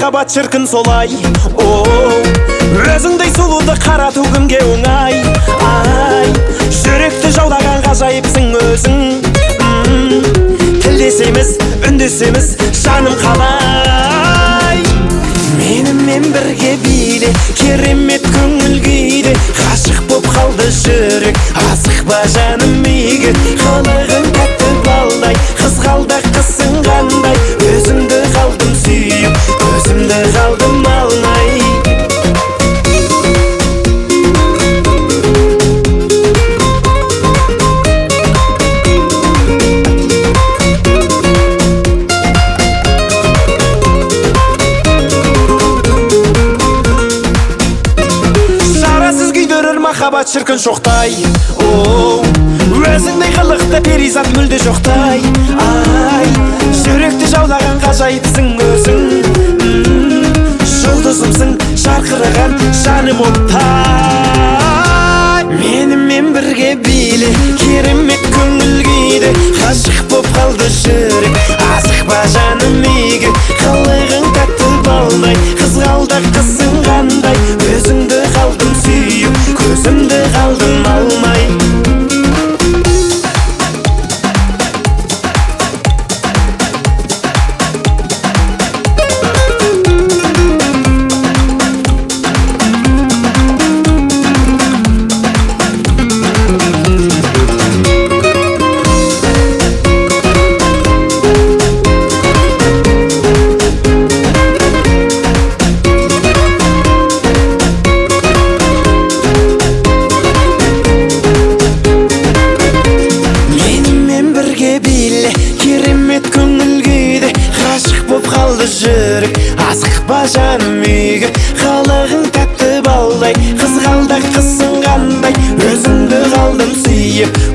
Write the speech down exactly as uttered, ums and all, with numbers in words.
махаббат шіркін солай. О, өзіңдей сұлуды қарату кімге оңай. Ай, жүректі жаулаған ғажайыпсың өзің. Тілдесеміз, үндесеміз, жаным қалай. Менімен бірге биле, керемет көңіл күйде. Ғашық боп қалды жүрек, асықпа жаным меге. Қылығың тәтті балдай, қызғалдақ қысың қандай. Өзімді қалдым сүйіп, өзімді қалдым алмай. Махаббат шіркін шоқтай. О, өзіңдей қылықты перизат мүлде жоқтай. Ай, жүректі жаулаған ғажайыпсың өзің. Жұлдызымсың жарқыраған жаным оттай. Менімен бірге биле, керемет көңіл күйде. Ғашық боп қалды жүрек, асықпа жаным неге. Қылығың тәтті балдай, қызғалдақ қысың қандай. Өзіңді қалдым сүйіп, көзімді қалдым алмай. Жүрек, асықпа жаным үйге. Қалығың тәтті балдай, қызғалдақ қысың қандай. Өзіңді қалдым сүйіп,